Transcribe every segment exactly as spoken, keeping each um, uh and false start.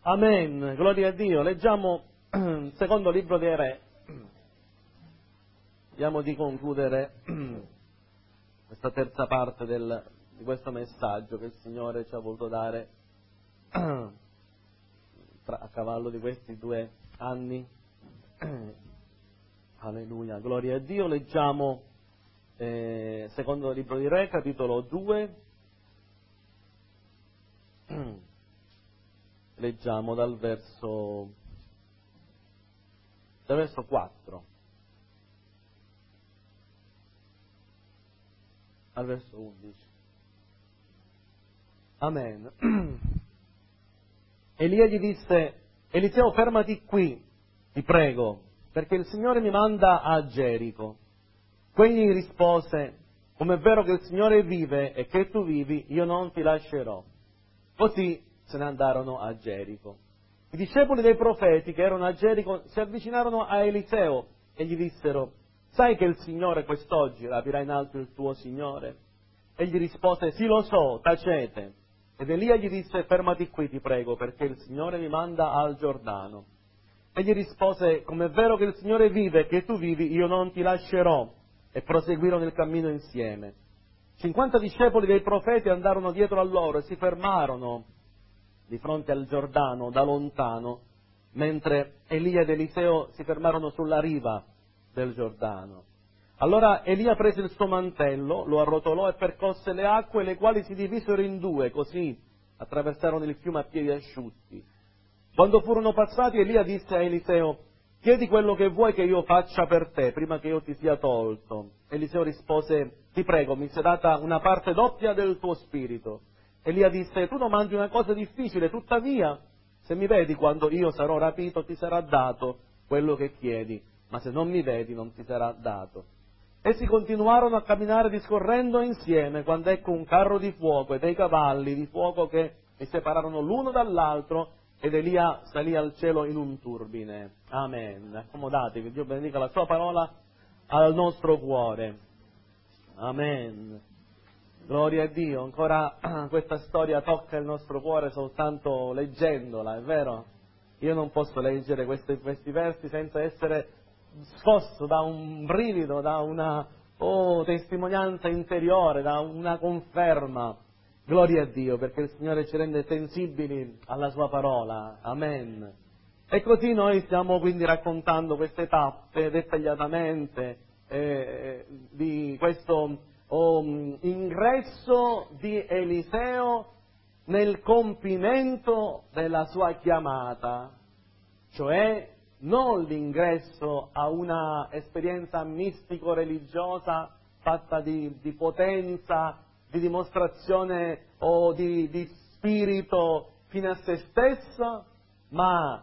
Amen, gloria a Dio. Leggiamo il secondo libro dei Re. Vediamo di concludere questa terza parte del, di questo messaggio che il Signore ci ha voluto dare tra, a cavallo di questi due anni. Alleluia, gloria a Dio. Leggiamo eh, secondo libro di Re, capitolo due. Leggiamo dal verso dal verso quattro al verso undici. Amen. Elia gli disse: Eliseo, fermati qui, ti prego, perché il Signore mi manda a Gerico. Quegli rispose: come è vero che il Signore vive e che tu vivi, io non ti lascerò. Così se ne andarono a Gerico. I discepoli dei profeti che erano a Gerico si avvicinarono a Eliseo e gli dissero: sai che il Signore quest'oggi rapirà in alto il tuo Signore? Egli rispose: sì, lo so, tacete. Ed Elia gli disse: fermati qui, ti prego, perché il Signore mi manda al Giordano. Egli rispose: come è vero che il Signore vive e che tu vivi, io non ti lascerò. E proseguirono il cammino insieme. Cinquanta discepoli dei profeti andarono dietro a loro e si fermarono di fronte al Giordano da lontano, mentre Elia ed Eliseo si fermarono sulla riva del Giordano. Allora Elia prese il suo mantello, lo arrotolò e percosse le acque, le quali si divisero in due, così attraversarono il fiume a piedi asciutti. Quando furono passati, Elia disse a Eliseo: chiedi quello che vuoi che io faccia per te, prima che io ti sia tolto. Eliseo rispose: ti prego, mi sia data una parte doppia del tuo spirito. Elia disse: tu non mangi una cosa difficile, tuttavia, se mi vedi quando io sarò rapito, ti sarà dato quello che chiedi, ma se non mi vedi non ti sarà dato. Essi continuarono a camminare discorrendo insieme, quando ecco un carro di fuoco e dei cavalli di fuoco che li separarono l'uno dall'altro, ed Elia salì al cielo in un turbine. Amen. Accomodatevi, Dio benedica la sua parola al nostro cuore. Amen. Gloria a Dio. Ancora questa storia tocca il nostro cuore soltanto leggendola, è vero? Io non posso leggere questi, questi versi senza essere scosso da un brivido, da una oh, testimonianza interiore, da una conferma. Gloria a Dio, perché il Signore ci rende sensibili alla Sua parola. Amen. E così noi stiamo quindi raccontando queste tappe dettagliatamente eh, di questo oh, ingresso di Eliseo nel compimento della sua chiamata, cioè non l'ingresso a una esperienza mistico-religiosa fatta di, di potenza, di dimostrazione o di, di spirito fine a se stesso, ma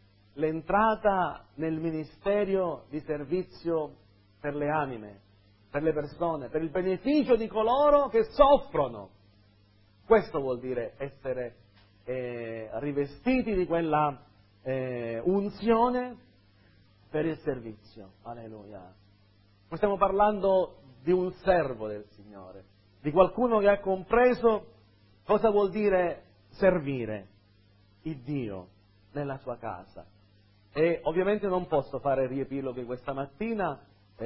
l'entrata nel ministero di servizio per le anime, per le persone, per il beneficio di coloro che soffrono. Questo vuol dire essere eh, rivestiti di quella eh, unzione per il servizio. Alleluia. Stiamo parlando di un servo del Signore, di qualcuno che ha compreso cosa vuol dire servire il Dio nella sua casa. E ovviamente non posso fare riepiloghi questa mattina,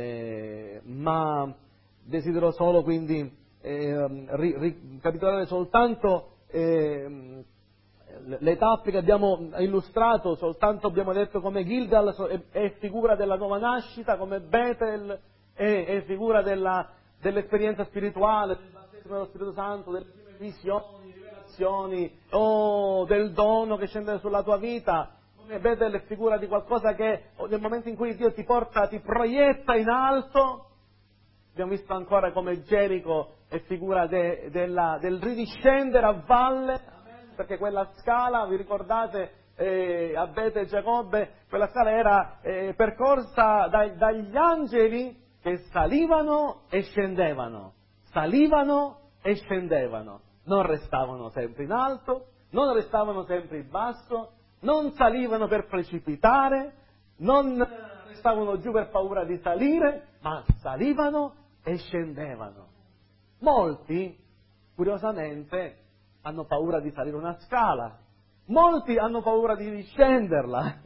eh, ma desidero solo quindi eh, ricapitolare soltanto eh, le tappe che abbiamo illustrato. Soltanto abbiamo detto come Gilgal è, è figura della nuova nascita, come Betel è, è figura della, dell'esperienza spirituale, del battesimo dello Spirito Santo, delle prime visioni, rivelazioni, o del dono che scende sulla tua vita. Come Betel è figura di qualcosa che nel momento in cui Dio ti porta, ti proietta in alto. Abbiamo visto ancora come Gerico è figura de, della, del ridiscendere a valle, perché quella scala, vi ricordate, eh, a Betel e Giacobbe, quella scala era eh, percorsa dai, dagli angeli che salivano e scendevano, salivano e scendevano, non restavano sempre in alto, non restavano sempre in basso, non salivano per precipitare, non restavano giù per paura di salire, ma salivano e scendevano. Molti, curiosamente, hanno paura di salire una scala Molti hanno paura di discenderla.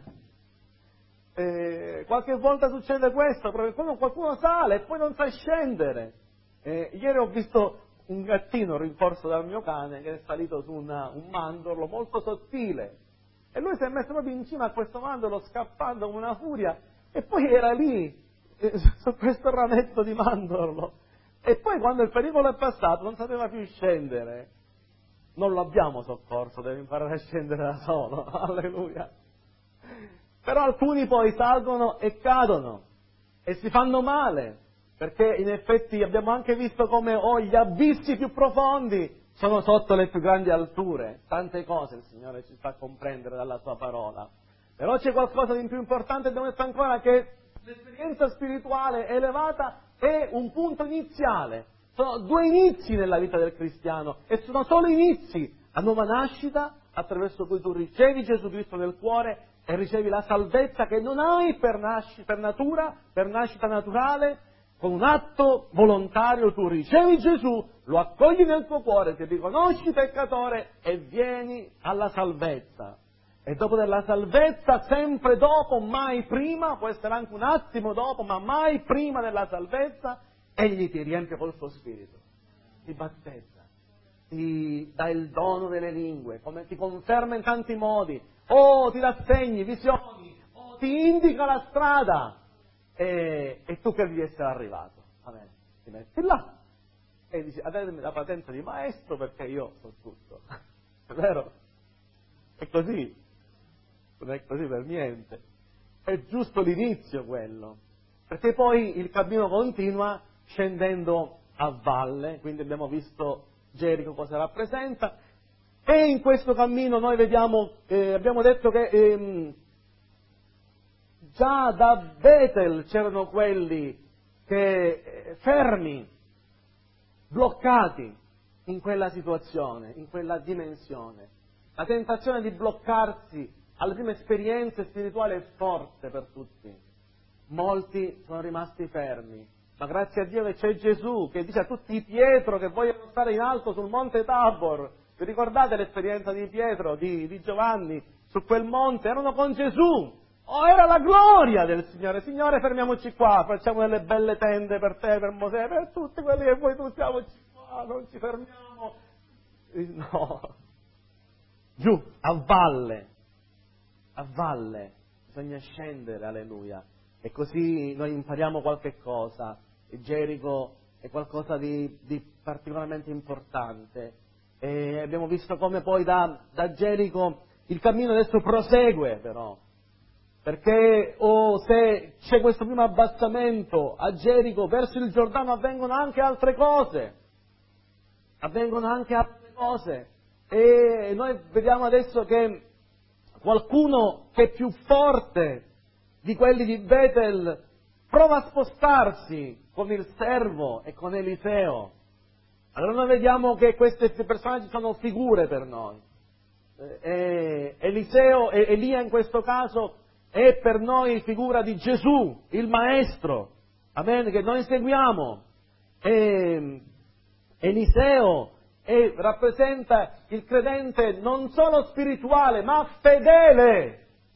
Eh, qualche volta succede questo, perché quando qualcuno sale e poi non sa scendere. Eh, ieri ho visto un gattino rincorso dal mio cane che è salito su una, un mandorlo molto sottile e lui si è messo proprio in cima a questo mandorlo scappando come una furia e poi era lì eh, su questo rametto di mandorlo e poi quando il pericolo è passato non sapeva più scendere. Non l'abbiamo soccorso, deve imparare a scendere da solo. Alleluia. Però alcuni poi salgono e cadono e si fanno male, perché in effetti abbiamo anche visto come oh, gli abissi più profondi sono sotto le più grandi alture. Tante cose il Signore ci fa comprendere dalla Sua parola. Però c'è qualcosa di più importante e onesto ancora, che l'esperienza spirituale elevata è un punto iniziale. Sono due inizi nella vita del cristiano e sono solo inizi. La nuova nascita, attraverso cui tu ricevi Gesù Cristo nel cuore e ricevi la salvezza che non hai per, nasci, per natura, per nascita naturale. Con un atto volontario tu ricevi Gesù, lo accogli nel tuo cuore, ti riconosci peccatore e vieni alla salvezza. E dopo della salvezza, sempre dopo, mai prima, può essere anche un attimo dopo, ma mai prima della salvezza, Egli ti riempie col suo spirito, ti battezza, ti dà il dono delle lingue, come ti conferma in tanti modi, o ti dà segni, visioni, o ti indica la strada, e, e tu credi di essere arrivato. Amen. Ti metti là e dici: datemi la patente di maestro perché io so tutto. È vero? È così. Non è così per niente. È giusto l'inizio quello, perché poi il cammino continua scendendo a valle, quindi abbiamo visto Gerico cosa rappresenta, e in questo cammino noi vediamo, eh, abbiamo detto che ehm, già da Betel c'erano quelli che eh, fermi, bloccati in quella situazione, in quella dimensione. La tentazione di bloccarsi alle prime esperienze spirituali è forte per tutti. Molti sono rimasti fermi, ma grazie a Dio che c'è Gesù che dice a tutti: Pietro, che vogliono stare in alto sul monte Tabor. Vi ricordate l'esperienza di Pietro, di, di Giovanni, su quel monte? Erano con Gesù. Oh, era la gloria del Signore. Signore, fermiamoci qua, facciamo delle belle tende per te, per Mosè, per tutti quelli che poi tu stiamoci qua, non ci fermiamo. No. Giù, a valle. A valle. Bisogna scendere, alleluia. E così noi impariamo qualche cosa. E Gerico è qualcosa di, di particolarmente importante. E abbiamo visto come poi da, da Gerico il cammino adesso prosegue, però. Perché oh, se c'è questo primo abbassamento a Gerico, verso il Giordano avvengono anche altre cose. Avvengono anche altre cose. E noi vediamo adesso che qualcuno che è più forte di quelli di Betel prova a spostarsi con il servo e con Eliseo. Allora noi vediamo che questi personaggi sono figure per noi. E Eliseo e Elia in questo caso è per noi figura di Gesù, il Maestro, amen, che noi seguiamo. E Eliseo è, rappresenta il credente non solo spirituale, ma fedele.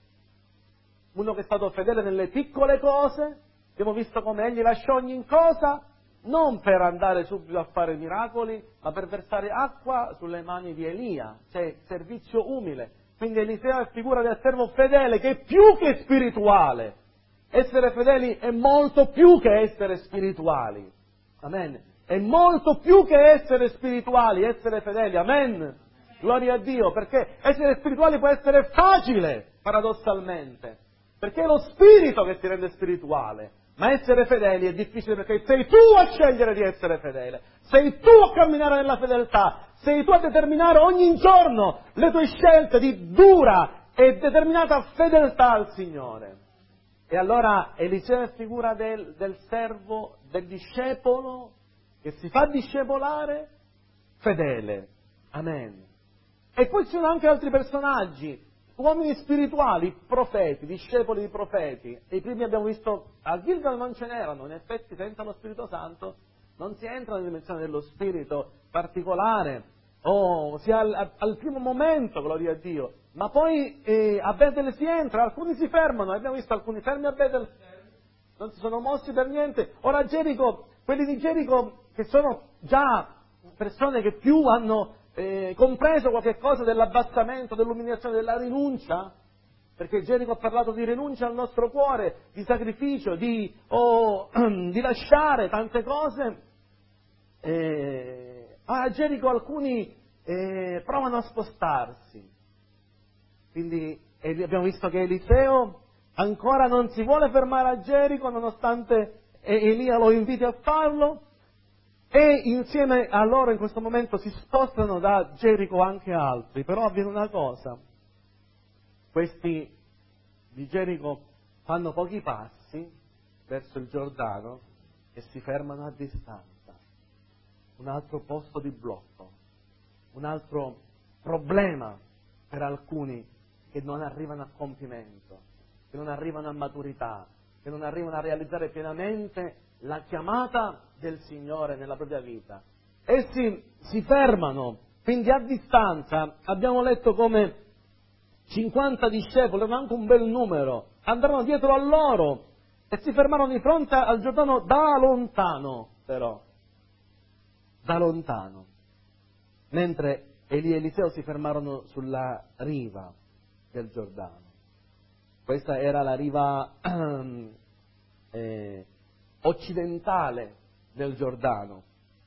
Uno che è stato fedele nelle piccole cose. Abbiamo visto come egli lasciò ogni cosa, non per andare subito a fare miracoli, ma per versare acqua sulle mani di Elia, cioè servizio umile. Quindi Eliseo è figura del servo fedele, che è più che spirituale. Essere fedeli è molto più che essere spirituali. Amen. È molto più che essere spirituali, essere fedeli. Amen. Gloria a Dio, perché essere spirituali può essere facile, paradossalmente, perché è lo spirito che ti rende spirituale. Ma essere fedeli è difficile perché sei tu a scegliere di essere fedele, sei tu a camminare nella fedeltà, sei tu a determinare ogni giorno le tue scelte di dura e determinata fedeltà al Signore. E allora Eliseo è figura del, del servo, del discepolo, che si fa discepolare fedele. Amen. E poi ci sono anche altri personaggi, uomini spirituali, profeti, discepoli di profeti. E i primi abbiamo visto, a Gilgal non ce n'erano, in effetti senza lo Spirito Santo non si entra nella dimensione dello Spirito particolare, o sia al, al primo momento, gloria a Dio, Ma poi eh, a Betel si entra, alcuni si fermano, abbiamo visto alcuni fermi a Betel, non si sono mossi per niente. Ora Gerico, quelli di Gerico che sono già persone che più hanno eh, compreso qualche cosa dell'abbassamento, dell'umiliazione, della rinuncia, perché Gerico ha parlato di rinuncia al nostro cuore, di sacrificio, di, oh, di lasciare tante cose. Eh, a Gerico alcuni eh, provano a spostarsi. Quindi eh, abbiamo visto che Eliseo ancora non si vuole fermare a Gerico, nonostante Elia lo inviti a farlo, e insieme a loro in questo momento si spostano da Gerico anche altri. Però avviene una cosa: questi di Gerico fanno pochi passi verso il Giordano e si fermano a distanza. Un altro posto di blocco, un altro problema per alcuni che non arrivano a compimento, che non arrivano a maturità, che non arrivano a realizzare pienamente la chiamata del Signore nella propria vita. Essi si fermano, quindi a distanza. Abbiamo letto come cinquanta discepoli, erano anche un bel numero, andarono dietro a loro e si fermarono di fronte al Giordano da lontano, però, da lontano, mentre Elia e Eliseo si fermarono sulla riva del Giordano. Questa era la riva eh, occidentale del Giordano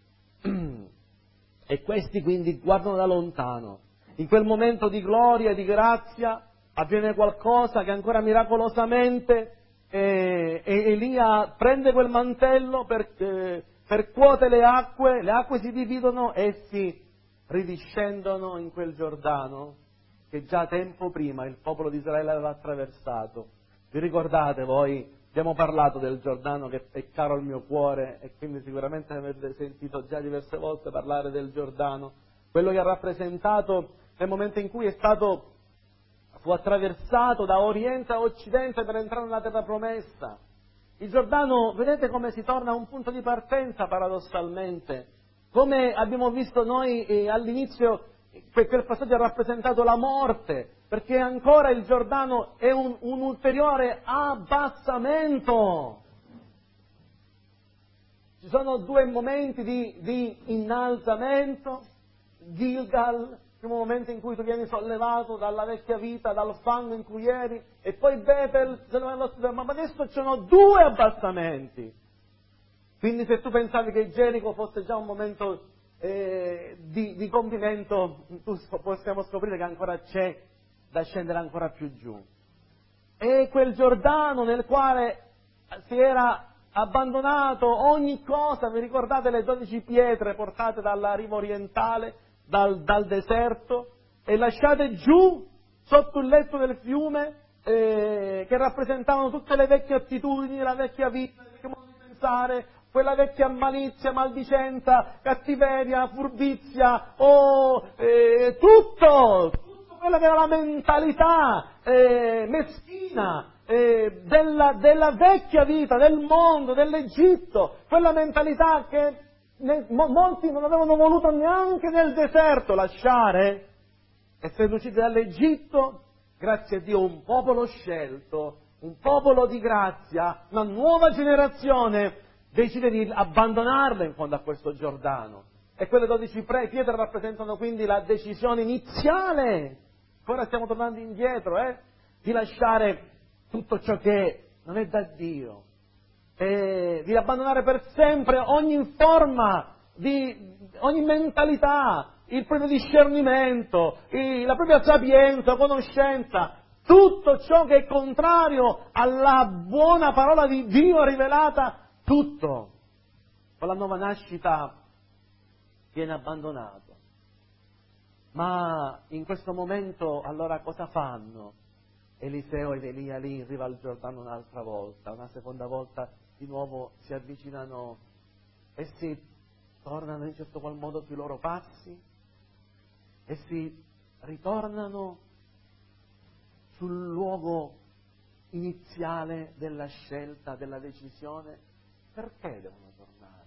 e questi quindi guardano da lontano. In quel momento di gloria e di grazia avviene qualcosa che ancora miracolosamente eh, Elia prende quel mantello, per, eh, percuote le acque, le acque si dividono e si ridiscendono in quel Giordano che già tempo prima il popolo di Israele aveva attraversato. Vi ricordate voi? Abbiamo parlato del Giordano che è caro al mio cuore e quindi sicuramente avete sentito già diverse volte parlare del Giordano, quello che ha rappresentato nel momento in cui è stato, fu attraversato da oriente a occidente per entrare nella terra promessa. Il Giordano, vedete come si torna a un punto di partenza paradossalmente, come abbiamo visto noi eh, all'inizio, quel passaggio ha rappresentato la morte, perché ancora il Giordano è un, un ulteriore abbassamento. Ci sono due momenti di, di innalzamento, Gilgal, il primo momento in cui tu vieni sollevato dalla vecchia vita, dal fango in cui eri, e poi Betel, ma adesso ci sono due abbassamenti. Quindi se tu pensavi che Gerico fosse già un momento eh, di, di compimento, tu, possiamo scoprire che ancora c'è da scendere ancora più giù. E quel Giordano nel quale si era abbandonato ogni cosa, vi ricordate le dodici pietre portate dalla riva orientale, dal, dal deserto, e lasciate giù sotto il letto del fiume, eh, che rappresentavano tutte le vecchie attitudini, la vecchia vita, il vecchio modo di pensare, quella vecchia malizia, maldicenza, cattiveria, furbizia, oh, eh, tutto, tutto quello che era la mentalità eh, meschina eh, della, della vecchia vita, del mondo, dell'Egitto, quella mentalità che ne, mo, molti non avevano voluto neanche nel deserto lasciare, essendo usciti dall'Egitto, grazie a Dio, un popolo scelto, un popolo di grazia, una nuova generazione decide di abbandonarlo in fondo a questo Giordano. E quelle dodici pietre rappresentano quindi la decisione iniziale, ora stiamo tornando indietro, eh, di lasciare tutto ciò che non è da Dio, e di abbandonare per sempre ogni forma, di ogni mentalità, il proprio discernimento, il, la propria sapienza, conoscenza, tutto ciò che è contrario alla buona parola di Dio rivelata, tutto con la nuova nascita viene abbandonato. Ma in questo momento allora cosa fanno? Eliseo ed Elia lì in riva al Giordano un'altra volta, una seconda volta di nuovo si avvicinano e si tornano in certo qual modo sui loro passi e si ritornano sul luogo iniziale della scelta, della decisione. Perché devono tornare?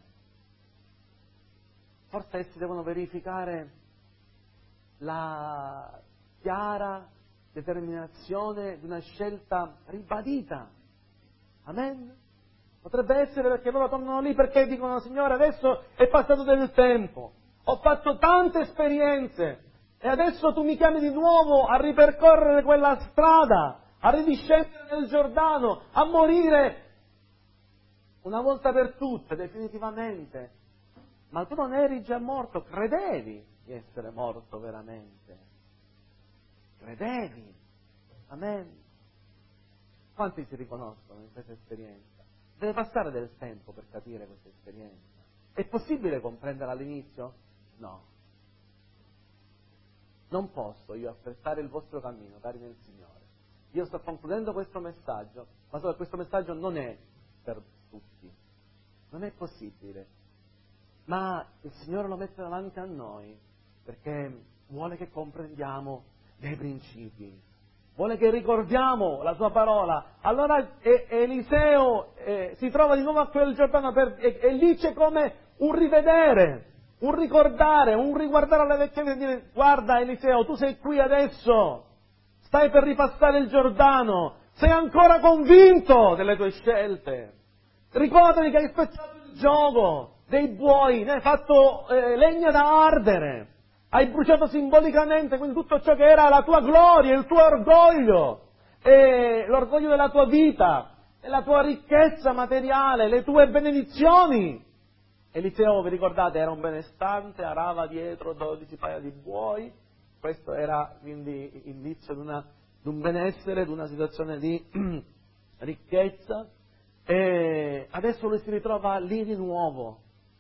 Forse essi devono verificare la chiara determinazione, di una scelta ribadita. Amen? Potrebbe essere perché loro tornano lì perché dicono: Signore, adesso è passato del tempo, ho fatto tante esperienze e adesso tu mi chiami di nuovo a ripercorrere quella strada, a ridiscendere nel Giordano, a morire una volta per tutte, definitivamente. Ma tu non eri già morto, credevi di essere morto veramente. Credevi. Amen. Quanti si riconoscono in questa esperienza? Deve passare del tempo per capire questa esperienza. È possibile comprenderla all'inizio? No. Non posso io affrettare il vostro cammino, cari nel Signore. Io sto concludendo questo messaggio, ma so che questo messaggio non è per tutti. Non è possibile. Ma il Signore lo mette davanti a noi perché vuole che comprendiamo dei principi, vuole che ricordiamo la sua parola. Allora e, Eliseo eh, si trova di nuovo a quel Giordano per, e, e lì c'è come un rivedere, un ricordare, un riguardare alle vecchie e dire: guarda Eliseo, tu sei qui adesso, stai per ripassare il Giordano, sei ancora convinto delle tue scelte, ricordati che hai spezzato il giogo dei buoi, ne hai fatto eh, legna da ardere, hai bruciato simbolicamente quindi tutto ciò che era la tua gloria, il tuo orgoglio, e l'orgoglio della tua vita, e la tua ricchezza materiale, le tue benedizioni. Eliseo, vi ricordate, era un benestante, arava dietro dodici paia di buoi, questo era quindi indizio di, una, di un benessere, di una situazione di ricchezza, e adesso lui si ritrova lì di nuovo.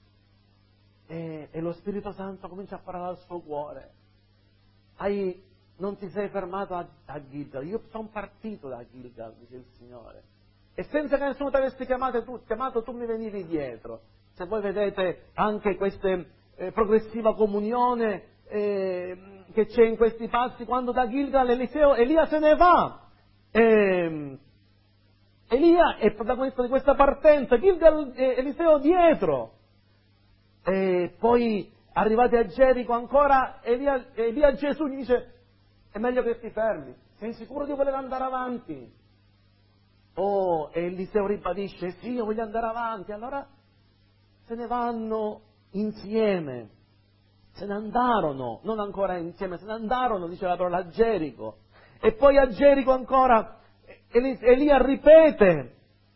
E, e lo Spirito Santo comincia a parlare al suo cuore. Hai, non ti sei fermato a, a Gilgal, io sono partito da Gilgal, dice il Signore, e senza che nessuno ti avesse chiamato tu, chiamato, tu mi venivi dietro. Se voi vedete anche questa eh, progressiva comunione eh, che c'è in questi passi, quando da Gilgal Eliseo, Elia se ne va, e, Elia è protagonista di questa partenza, Gilgal eh, Eliseo dietro. E poi arrivati a Gerico ancora Elia, Elia Gesù gli dice: è meglio che ti fermi, sei sicuro di voler andare avanti? Oh, e Eliseo ribadisce: sì, io voglio andare avanti. Allora se ne vanno insieme, se ne andarono, non ancora insieme, se ne andarono, dice la parola, a Gerico. E poi a Gerico ancora Elia ripete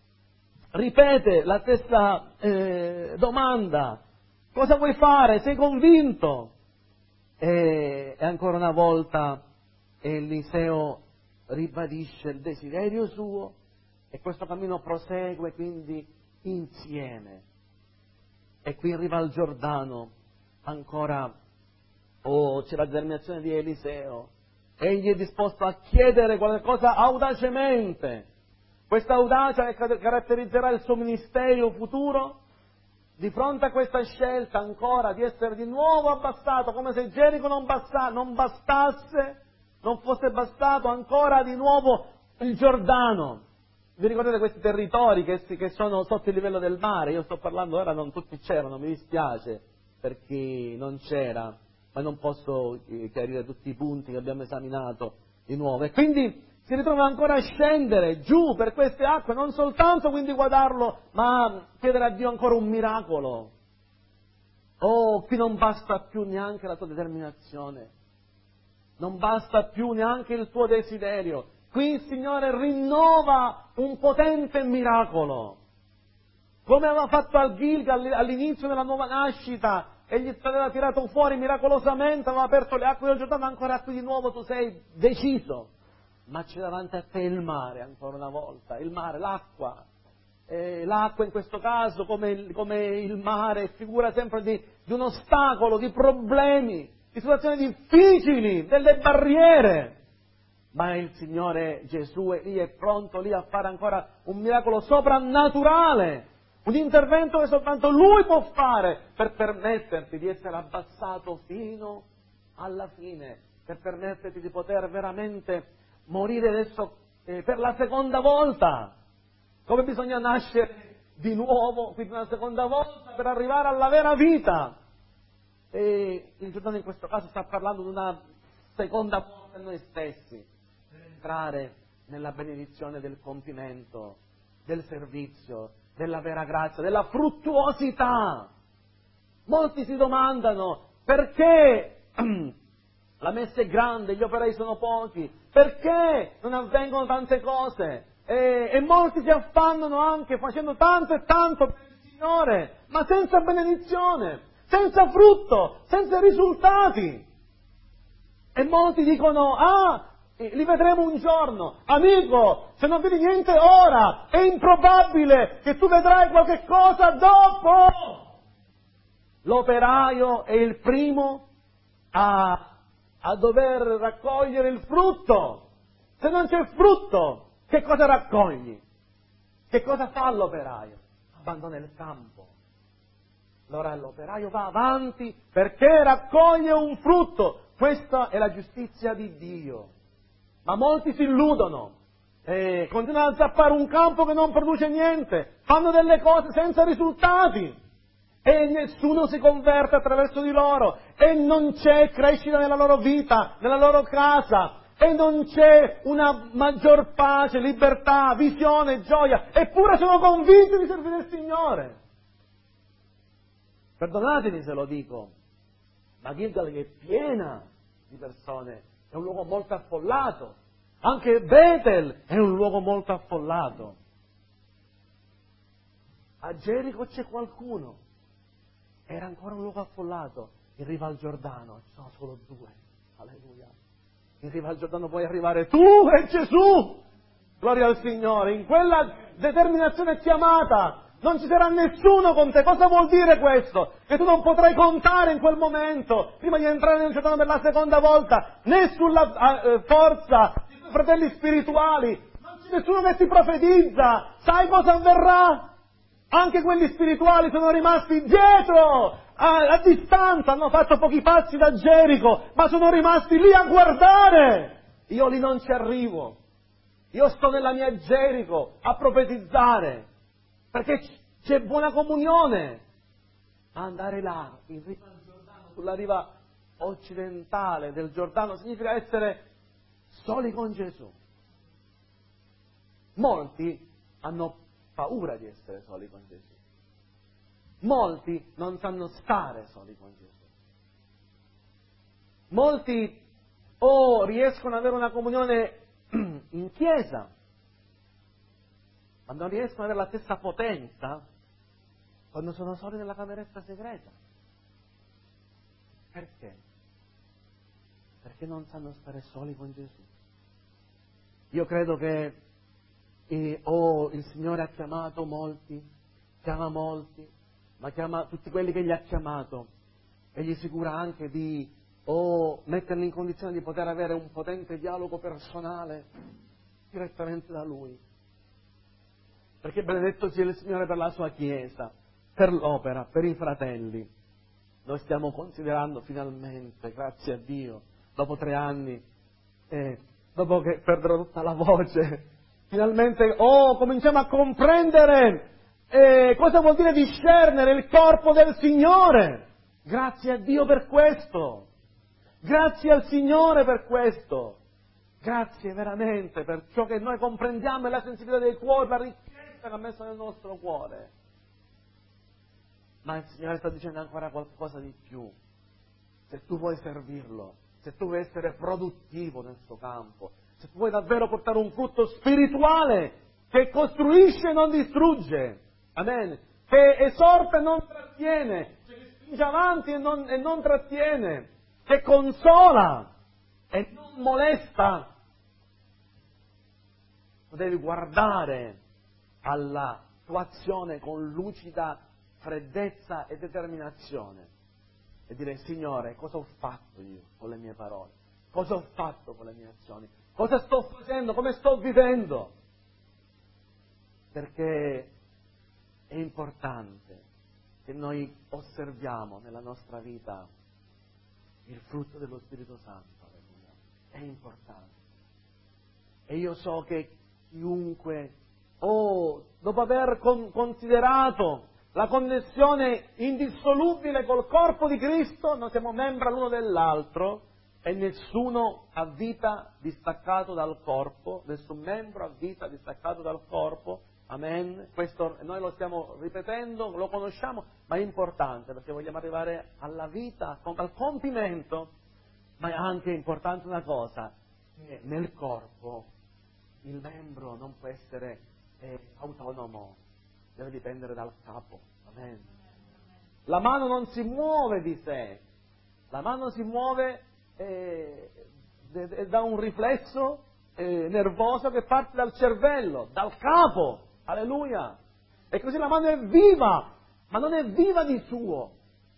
ripete la stessa eh, domanda: cosa vuoi fare? Sei convinto? E, e ancora una volta Eliseo ribadisce il desiderio suo e questo cammino prosegue quindi insieme. E qui arriva al Giordano, ancora oh, c'è la determinazione di Eliseo. Egli è disposto a chiedere qualcosa audacemente. Questa audacia che caratterizzerà il suo ministero futuro. Di fronte a questa scelta ancora di essere di nuovo abbassato, come se Gerico non, basta, non bastasse, non fosse bastato ancora di nuovo il Giordano. Vi ricordate questi territori che, si, che sono sotto il livello del mare? Io sto parlando ora, non tutti c'erano, mi dispiace per chi non c'era, ma non posso chiarire tutti i punti che abbiamo esaminato di nuovo. E quindi si ritrova ancora a scendere giù per queste acque, non soltanto quindi guardarlo, ma chiedere a Dio ancora un miracolo. Oh, qui non basta più neanche la tua determinazione, non basta più neanche il tuo desiderio. Qui il Signore rinnova un potente miracolo. Come aveva fatto al Gilgal all'inizio della nuova nascita, egli ti aveva tirato fuori miracolosamente, aveva aperto le acque del Giordano, ancora qui di nuovo tu sei deciso. Ma c'è davanti a te il mare, ancora una volta, il mare, l'acqua. Eh, l'acqua in questo caso, come il, come il mare, figura sempre di, di un ostacolo, di problemi, di situazioni difficili, delle barriere. Ma il Signore Gesù è lì, è pronto lì a fare ancora un miracolo soprannaturale, un intervento che soltanto Lui può fare per permetterti di essere abbassato fino alla fine, per permetterti di poter veramente morire adesso eh, per la seconda volta, come bisogna nascere di nuovo, quindi una seconda volta per arrivare alla vera vita. E il Giordano in questo caso sta parlando di una seconda volta a noi stessi, entrare nella benedizione del compimento, del servizio, della vera grazia, della fruttuosità. Molti si domandano perché la messa è grande, gli operai sono pochi, perché non avvengono tante cose? E, e molti si affannano anche facendo tanto e tanto per il Signore, ma senza benedizione, senza frutto, senza risultati. E molti dicono, ah, li vedremo un giorno. Amico, se non vedi niente ora, è improbabile che tu vedrai qualche cosa dopo. L'operaio è il primo a, a dover raccogliere il frutto. Se non c'è frutto, che cosa raccogli? Che cosa fa l'operaio? Abbandona il campo. Allora l'operaio va avanti perché raccoglie un frutto. Questa è la giustizia di Dio. Ma molti si illudono e continuano a zappare un campo che non produce niente, fanno delle cose senza risultati e nessuno si converte attraverso di loro e non c'è crescita nella loro vita, nella loro casa e non c'è una maggior pace, libertà, visione, gioia, eppure sono convinti di servire il Signore. Perdonatemi se lo dico, ma Gilgal è piena di persone, è un luogo molto affollato, anche Betel è un luogo molto affollato. A Gerico c'è qualcuno, era ancora un luogo affollato, in riva al Giordano ci sono solo due, alleluia, in riva al Giordano puoi arrivare tu e Gesù, gloria al Signore, in quella determinazione chiamata. Non ci sarà nessuno con te. Cosa vuol dire questo? Che tu non potrai contare in quel momento, prima di entrare nel Giordano per la seconda volta, né sulla eh, forza dei tuoi fratelli spirituali. Non c'è nessuno che ti profetizza. Sai cosa avverrà? Anche quelli spirituali sono rimasti dietro, a, a distanza, hanno fatto pochi passi da Gerico, ma sono rimasti lì a guardare. Io lì non ci arrivo. Io sto nella mia Gerico a profetizzare. Perché c'è buona comunione. Andare là, in riva al Giordano, sulla riva occidentale del Giordano, significa essere soli con Gesù. Molti hanno paura di essere soli con Gesù. Molti non sanno stare soli con Gesù. Molti o riescono ad avere una comunione in chiesa, ma non riescono ad avere la stessa potenza quando sono soli nella cameretta segreta. Perché? Perché non sanno stare soli con Gesù. Io credo che eh, oh, il Signore ha chiamato molti, chiama molti, ma chiama tutti quelli che gli ha chiamato e gli si cura anche di oh, metterli in condizione di poter avere un potente dialogo personale direttamente da Lui. Perché benedetto sia il Signore per la sua Chiesa, per l'opera, per i fratelli. Noi stiamo considerando finalmente, grazie a Dio, dopo tre anni, eh, dopo che perderò tutta la voce, finalmente, oh, cominciamo a comprendere eh, cosa vuol dire discernere il corpo del Signore. Grazie a Dio per questo. Grazie al Signore per questo. Grazie veramente per ciò che noi comprendiamo e la sensibilità del cuore, la ricchezza che ha messo nel nostro cuore. Ma il Signore sta dicendo ancora qualcosa di più. Se tu vuoi servirlo, se tu vuoi essere produttivo nel suo campo, se tu vuoi davvero portare un frutto spirituale che costruisce e non distrugge, amen, che esorta e non trattiene, che spinge avanti e non, e non trattiene, che consola e non molesta, tu devi guardare alla tua azione con lucida freddezza e determinazione e dire: Signore, cosa ho fatto io con le mie parole? Cosa ho fatto con le mie azioni? Cosa sto facendo? Come sto vivendo? Perché è importante che noi osserviamo nella nostra vita il frutto dello Spirito Santo. È importante. E io so che chiunque, oh, dopo aver con, considerato la connessione indissolubile col corpo di Cristo, noi siamo membri l'uno dell'altro, E nessuno ha vita distaccato dal corpo, nessun membro ha vita distaccato dal corpo. Amen. Questo noi lo stiamo ripetendo, lo conosciamo, ma è importante perché vogliamo arrivare alla vita, al compimento. Ma è anche importante una cosa, che nel corpo il membro non può essere eh, autonomo, deve dipendere dal capo. Amen. La mano non si muove di sé, la mano si muove eh, da un riflesso eh, nervoso che parte dal cervello, dal capo. Alleluia! E così la mano è viva, ma non è viva di suo.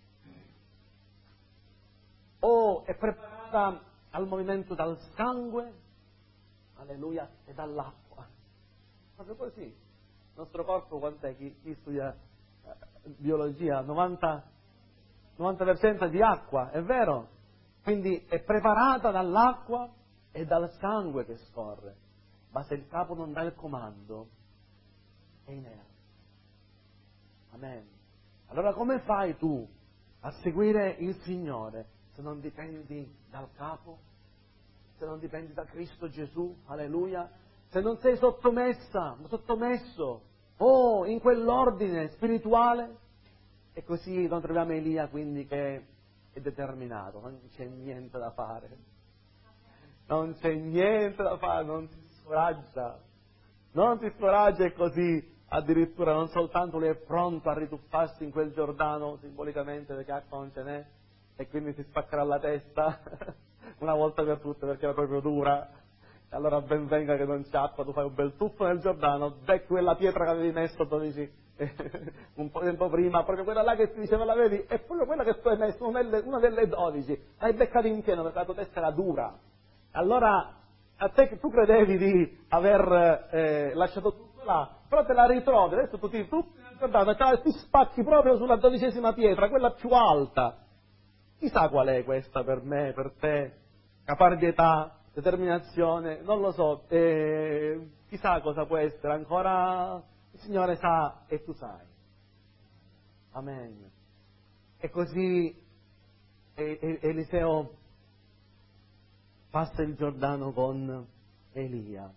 O è preparata al movimento dal sangue, alleluia, e dall'acqua. Proprio così. Il nostro corpo, quant'è? Chi, chi studia eh, biologia? novanta per cento di acqua, è vero? Quindi è preparata dall'acqua e dal sangue che scorre. Ma se il capo non dà il comando, è inerte. Amen. Allora come fai tu a seguire il Signore se non dipendi dal capo? Se non dipendi da Cristo Gesù? Alleluia. Se non sei sottomessa, sottomesso, oh, in quell'ordine spirituale? E così non troviamo Elia quindi che è determinato, non c'è niente da fare. Non c'è niente da fare, non si scoraggia. Non si scoraggia e così addirittura non soltanto lui è pronto a rituffarsi in quel Giordano simbolicamente perché acqua non ce n'è e quindi si spaccherà la testa una volta per tutte perché era proprio dura. E allora ben venga che non c'è acqua, tu fai un bel tuffo nel Giordano, becchi quella pietra che avevi messo dodici un po' tempo prima, proprio quella là che ti diceva la vedi, è proprio quella che tu hai messo, una delle, una delle dodici, l'hai beccata in pieno perché la tua testa era dura. Allora a te che tu credevi di aver eh, lasciato tutto là, però te la ritrovi, adesso tu ti, tu, cioè, ti spacchi proprio sulla dodicesima pietra, quella più alta. Chissà qual è questa per me, per te, caparbietà, determinazione, non lo so, eh, chissà cosa può essere, ancora il Signore sa e tu sai. Amen. E così Eliseo passa il Giordano con Elia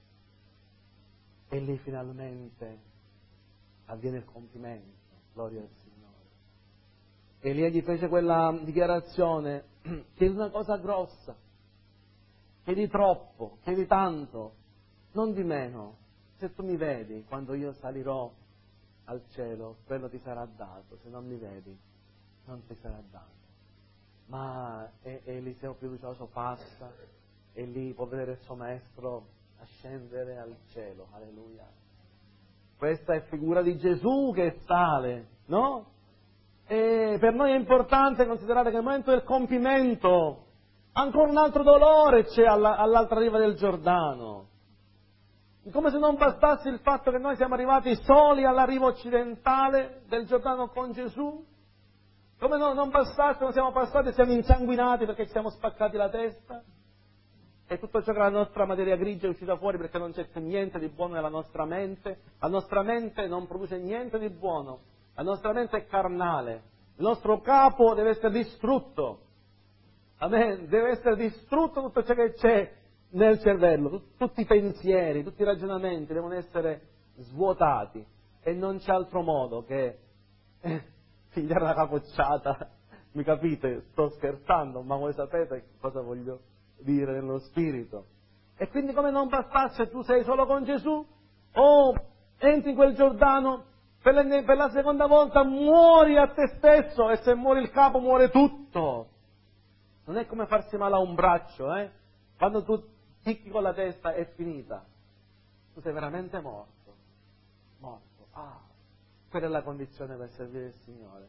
e lì finalmente avviene il compimento, gloria al Signore. Elia gli fece quella dichiarazione: chiedi una cosa grossa, chiedi troppo, chiedi tanto, non di meno, se tu mi vedi quando io salirò al cielo, quello ti sarà dato, se non mi vedi non ti sarà dato. Ma Eliseo fiducioso passa e lì può vedere il suo maestro ascendere al cielo, alleluia. Questa è figura di Gesù che sale, no? E per noi è importante considerare che nel momento del compimento ancora un altro dolore c'è alla, all'altra riva del Giordano. Come se non bastasse il fatto che noi siamo arrivati soli alla riva occidentale del Giordano con Gesù, come no, non bastasse, non siamo passati e siamo insanguinati perché ci siamo spaccati la testa e tutto ciò che la nostra materia grigia è uscita fuori perché non c'è più niente di buono nella nostra mente. La nostra mente non produce niente di buono, la nostra mente è carnale, il nostro capo deve essere distrutto. Amen. Deve essere distrutto tutto ciò che c'è nel cervello, tutti i pensieri, tutti i ragionamenti devono essere svuotati e non c'è altro modo che eh, pigliare la capocciata. Mi capite? Sto scherzando, ma voi sapete cosa voglio dire nello spirito. E quindi come non bastasse tu sei solo con Gesù, o entri in quel Giordano per la, per la seconda volta muori a te stesso e se muori il capo muore tutto. Non è come farsi male a un braccio, eh? Quando tu ticchi con la testa è finita. Tu sei veramente morto. Morto. Ah, quella è la condizione per servire il Signore.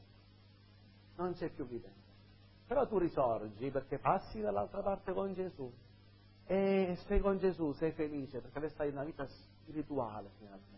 Non c'è più vita. Però tu risorgi perché passi dall'altra parte con Gesù. E sei con Gesù, sei felice perché adesso hai una vita spirituale finalmente.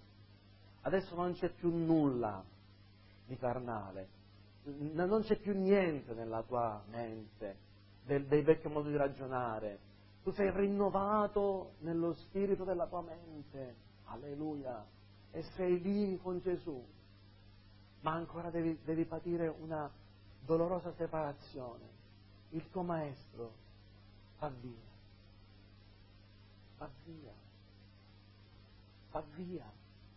Adesso non c'è più nulla di carnale. Non c'è più niente nella tua mente, del, dei vecchi modi di ragionare. Tu sei rinnovato nello spirito della tua mente, alleluia, e sei lì con Gesù. Ma ancora devi, devi patire una dolorosa separazione. il tuo maestro va via, va via, va via.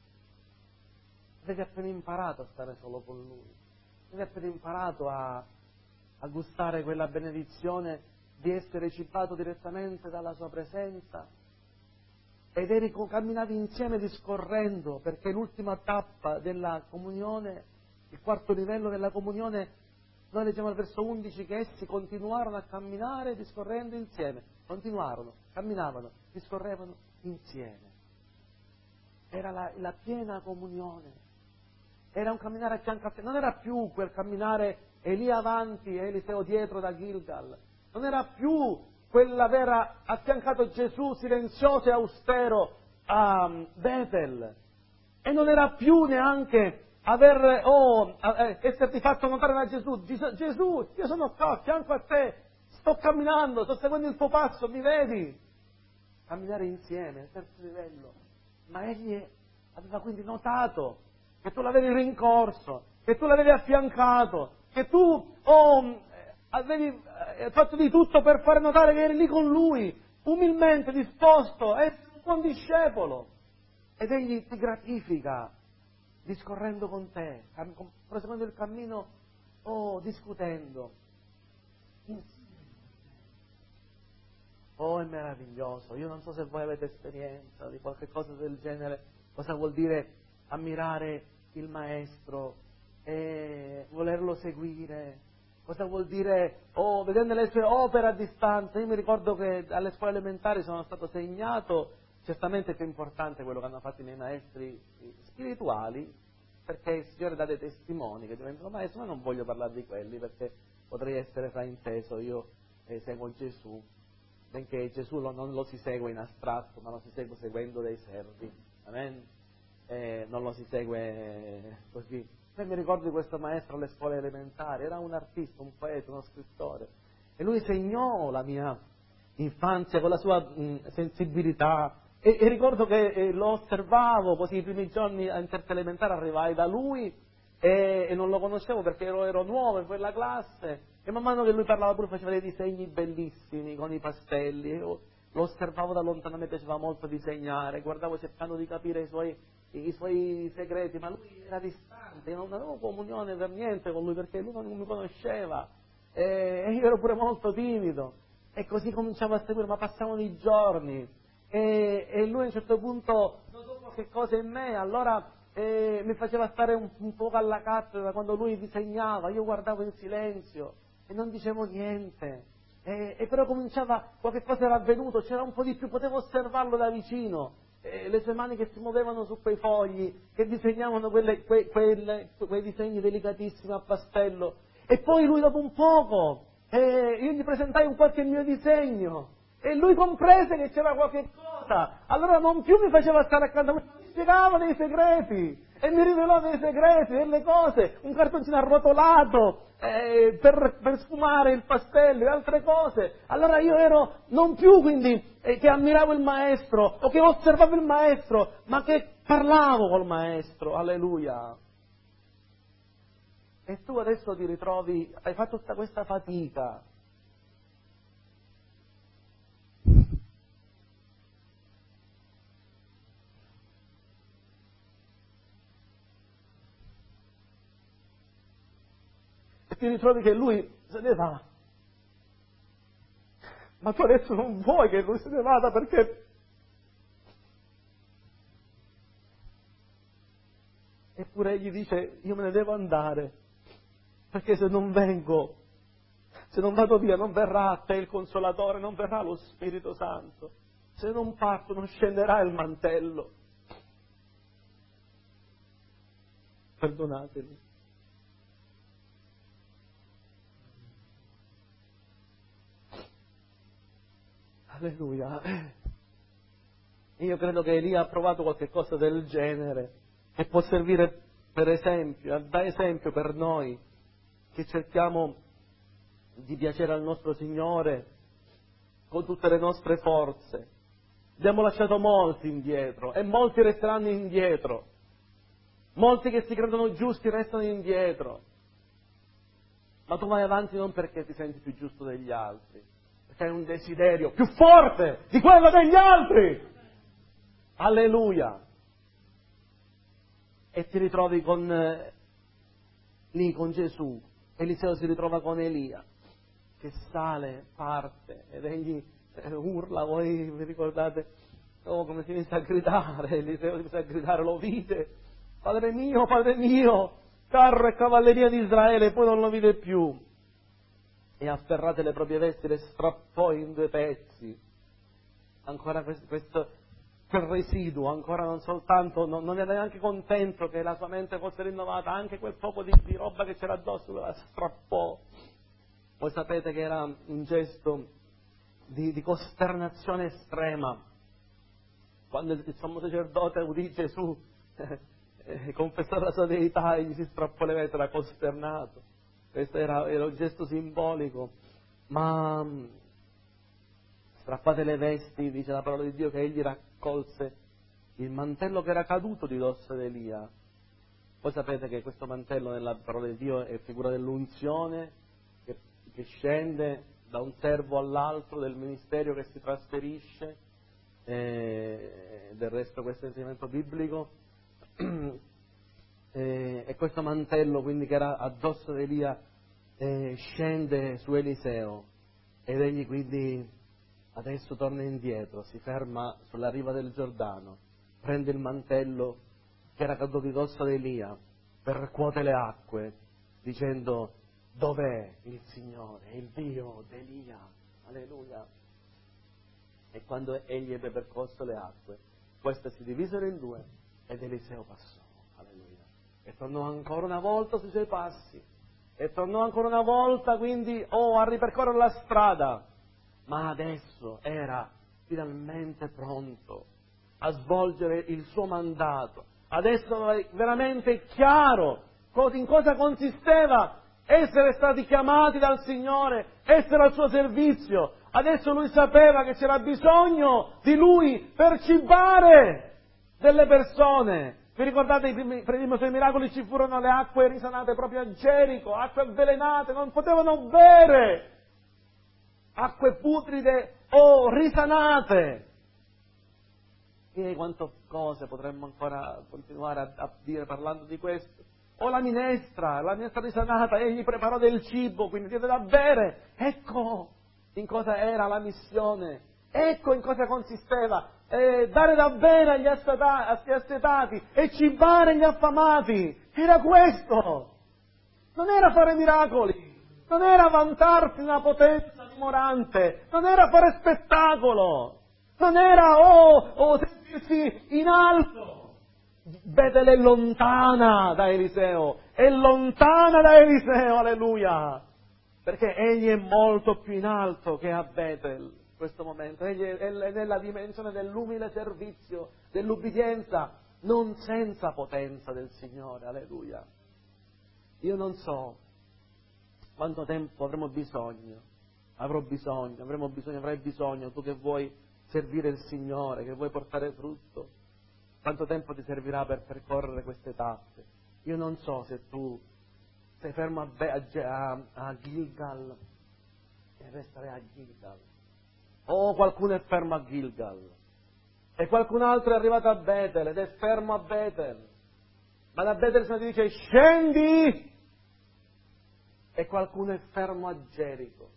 Avevi appena imparato a stare solo con Lui, avevi appena imparato a, a gustare quella benedizione di essere cibato direttamente dalla Sua presenza, ed eri, camminavi insieme discorrendo, perché l'ultima tappa della comunione, il quarto livello della comunione, noi leggiamo al verso undici che essi continuarono a camminare discorrendo insieme, continuarono, camminavano, discorrevano insieme. Era la, la piena comunione, era un camminare a fianco a fianco, non era più quel camminare Elia avanti e Eliseo dietro da Gilgal, non era più quell'aver affiancato Gesù silenzioso e austero a Bethel, e non era più neanche aver oh, eh, esserti fatto notare da Gesù. Gesù, Gesù, io sono qua a fianco a te, sto camminando, sto seguendo il tuo passo, mi vedi? Camminare insieme, terzo livello. Ma egli aveva quindi notato che tu l'avevi rincorso, che tu l'avevi affiancato, che tu oh, avevi fatto di tutto per fare notare che eri lì con lui, umilmente disposto a essere un buon discepolo. Ed egli ti gratifica discorrendo con te, proseguendo il cammino o discutendo. Oh, è meraviglioso. Io non so se voi avete esperienza di qualche cosa del genere, cosa vuol dire ammirare il maestro e volerlo seguire, cosa vuol dire, oh, vedendo le sue opere a distanza. Io mi ricordo che alle scuole elementari sono stato segnato, certamente è più importante quello che hanno fatto i miei maestri spirituali, perché il Signore dà dei testimoni che diventano maestri, ma non voglio parlare di quelli perché potrei essere frainteso. Io eh, seguo Gesù, benché Gesù lo, non lo si segue in astratto, ma lo si segue seguendo dei servi, amen? Eh, non lo si segue così. Io mi ricordo di questo maestro alle scuole elementari, era un artista, un poeta, uno scrittore, e lui segnò la mia infanzia con la sua mh, sensibilità, e, e ricordo che eh, lo osservavo così. I primi giorni in terza elementare arrivai da lui e, e non lo conoscevo perché ero, ero nuovo in quella classe, e man mano che lui parlava pure faceva dei disegni bellissimi con i pastelli. Io lo osservavo da lontano, a me piaceva molto disegnare, guardavo cercando di capire i suoi, i, i suoi segreti, ma lui era distante, io non avevo comunione per niente con lui perché lui non mi conosceva, e, e io ero pure molto timido, e così cominciavo a seguire, ma passavano i giorni, e, e lui a un certo punto notò qualche cosa in me, allora eh, mi faceva stare un, un po' alla cattedra quando lui disegnava, io guardavo in silenzio e non dicevo niente, e, e però cominciava, qualche cosa era avvenuto, c'era un po' di più, potevo osservarlo da vicino, e le sue mani che si muovevano su quei fogli, che disegnavano quelle, que, quelle, quei disegni delicatissimi a pastello, e poi lui dopo un poco, eh, io gli presentai un qualche mio disegno, e lui comprese che c'era qualche cosa, allora non più mi faceva stare accanto a me, mi spiegava dei segreti, e mi rivelò dei segreti, delle cose, un cartoncino arrotolato eh, per, per sfumare il pastello e altre cose. Allora io ero non più quindi eh, che ammiravo il maestro o che osservavo il maestro, ma che parlavo col maestro, alleluia. E tu adesso ti ritrovi, hai fatto tutta questa fatica. E ti ritrovi che lui se ne va. Ma tu adesso non vuoi che lui se ne vada perché... Eppure egli dice, io me ne devo andare, perché se non vengo, se non vado via, non verrà a te il Consolatore, non verrà lo Spirito Santo. Se non parto non scenderà il mantello. Perdonatemi. Alleluia. Io credo che Elia ha provato qualche cosa del genere e può servire per esempio, da esempio per noi che cerchiamo di piacere al nostro Signore con tutte le nostre forze. Abbiamo lasciato molti indietro e molti resteranno indietro. Molti che si credono giusti restano indietro. ma tu vai avanti non perché ti senti più giusto degli altri, perché hai un desiderio più forte di quello degli altri. Alleluia! E ti ritrovi con eh, lì con Gesù. Eliseo si ritrova con Elia, che sale, parte, ed egli eh, urla. Voi vi ricordate? Oh, come si inizia a gridare, Eliseo si inizia a gridare, lo vide, Padre mio, Padre mio, carro e cavalleria di Israele, poi non lo vide più. E afferrate le proprie vesti le strappò in due pezzi. Ancora questo, questo quel residuo, ancora non soltanto, non, non era neanche contento che la sua mente fosse rinnovata, anche quel poco di, di roba che c'era addosso la strappò. Voi sapete che era un gesto di, di costernazione estrema. Quando il sommo sacerdote udì Gesù eh, eh, confessare la sua deità e gli si strappò le vesti, era costernato. Questo era, era un gesto simbolico, ma strappate le vesti, dice la parola di Dio, che egli raccolse il mantello che era caduto di dosso ad Elia. Voi sapete che questo mantello nella parola di Dio è figura dell'unzione che, che scende da un servo all'altro, del ministero che si trasferisce. E del resto questo è l'insegnamento biblico. E, e questo mantello quindi che era addosso ad Elia eh, scende su Eliseo, ed egli quindi adesso torna indietro, si ferma sulla riva del Giordano, prende il mantello che era caduto di dosso ad Elia, percuote le acque dicendo: dov'è il Signore, il Dio d'Elia? Alleluia. E quando egli ebbe percorso le acque, queste si divisero in due ed Eliseo passò. Alleluia. E tornò ancora una volta sui suoi passi, e tornò ancora una volta quindi oh, a ripercorrere la strada, ma adesso era finalmente pronto a svolgere il suo mandato. Adesso era veramente chiaro in cosa consisteva essere stati chiamati dal Signore, essere al suo servizio. Adesso lui sapeva che c'era bisogno di lui per cibare delle persone. Vi ricordate i primi, primi suoi miracoli? Ci furono le acque risanate proprio a Gerico, acque avvelenate, non potevano bere, acque putride o risanate. E quante cose potremmo ancora continuare a, a dire parlando di questo. O la minestra, la minestra risanata, egli preparò del cibo, quindi diede da bere. Ecco in cosa era la missione, ecco in cosa consisteva. Eh, dare da bere agli assetati e cibare gli affamati. Era questo. Non era fare miracoli, non era vantarsi una potenza dimorante, non era fare spettacolo, non era oh, oh sentirsi in alto. Betel è lontana da Eliseo, è lontana da Eliseo, alleluia, perché egli è molto più in alto che a Betel in questo momento. Egli è nella dimensione dell'umile servizio, dell'ubbidienza, non senza potenza del Signore, alleluia. Io non so quanto tempo avremo bisogno, avrò bisogno, avremo bisogno, avrai bisogno, tu che vuoi servire il Signore, che vuoi portare frutto. Quanto tempo ti servirà per percorrere queste tappe? Io non so se tu sei fermo a, Be- a, a Gilgal e resterai a Gilgal, o qualcuno è fermo a Gilgal e qualcun altro è arrivato a Betel ed è fermo a Betel, ma da Betel si dice scendi, e qualcuno è fermo a Gerico,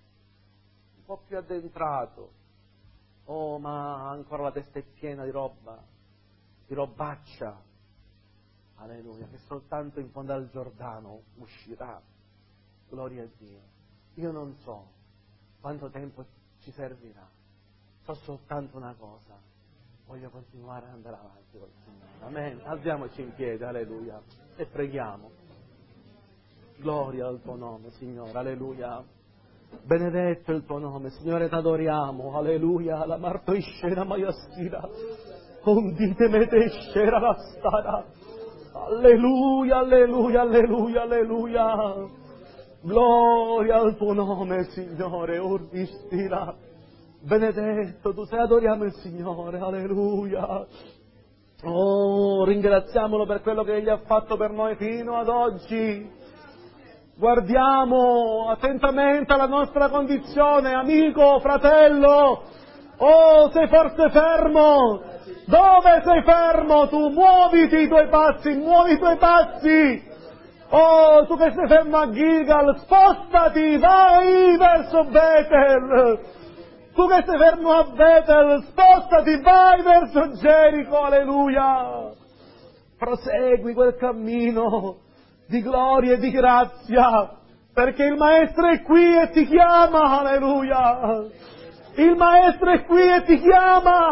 un po' più addentrato. Oh, ma ancora la testa è piena di roba, di robaccia, alleluia, che soltanto in fondo al Giordano uscirà. Gloria a Dio. Io non so quanto tempo ci servirà, so soltanto una cosa: voglio continuare ad andare avanti col Signore. Amen. Alziamoci in piedi, alleluia, e preghiamo. Gloria al tuo nome, Signore, alleluia. Benedetto il tuo nome, Signore, t'adoriamo, alleluia. La martoiscena maiastira, conditeme te scera la stara. Alleluia, alleluia, alleluia, alleluia. Gloria al tuo nome, Signore, ordistira. Benedetto, tu sei, adoriamo il Signore, alleluia. Oh, ringraziamolo per quello che Egli ha fatto per noi fino ad oggi. Guardiamo attentamente alla nostra condizione, amico, fratello. Oh, sei forse fermo? Dove sei fermo tu? Muoviti i tuoi passi, muovi i tuoi passi. Oh, tu che sei fermo a Gilgal, spostati, vai verso Betel. Tu che sei fermo a Betel, spostati, vai verso Gerico, alleluia. Prosegui quel cammino di gloria e di grazia, perché il Maestro è qui e ti chiama, alleluia. Il Maestro è qui e ti chiama.